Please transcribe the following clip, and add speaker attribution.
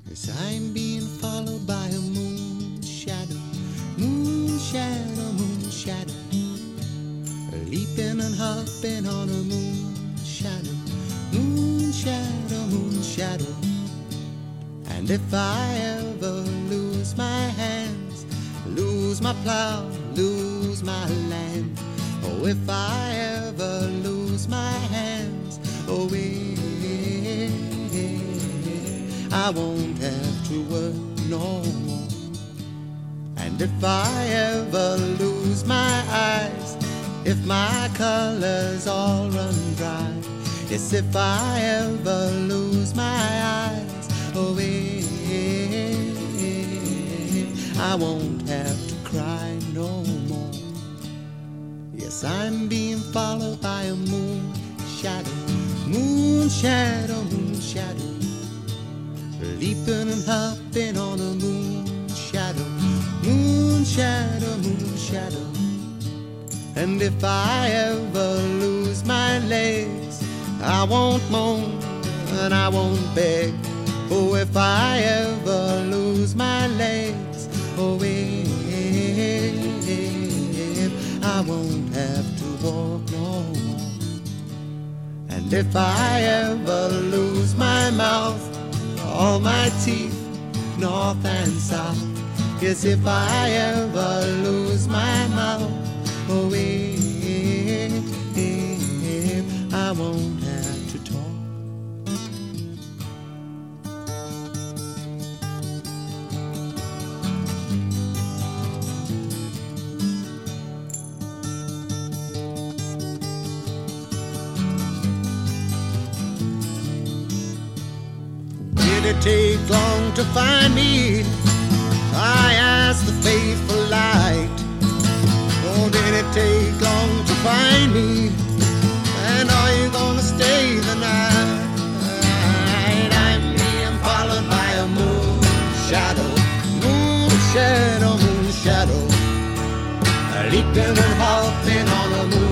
Speaker 1: 'Cause I'm being followed by a moon shadow, moon shadow, moon shadow, leaping and hopping on a moon shadow, moon shadow, moon shadow. And if I ever lose my hands, lose my plow, lose my land, oh, if I ever lose my hands, oh, I won't have to work no more. And if I ever lose my eyes, if my colors all run dry, yes, if I ever lose my eyes, oh, I won't have to cry no more. Yes, I'm being followed by a moon shadow, moon shadow, moon shadow, leaping and hopping on a moon shadow, moon shadow, moon shadow. And if I ever lose my legs, I won't moan and I won't beg. Oh, if I ever lose my legs, oh, I won't have to walk no more. And if I ever lose my mouth, all my teeth, north and south, yes, if I ever lose my mouth, oh, I won't have to talk. Did it take long to find me? I asked the faithful light. Oh, did it take long to find me? And are you gonna stay the night? I'm being followed by a moon shadow, moon shadow, moon shadow, leaping and hopping on a moon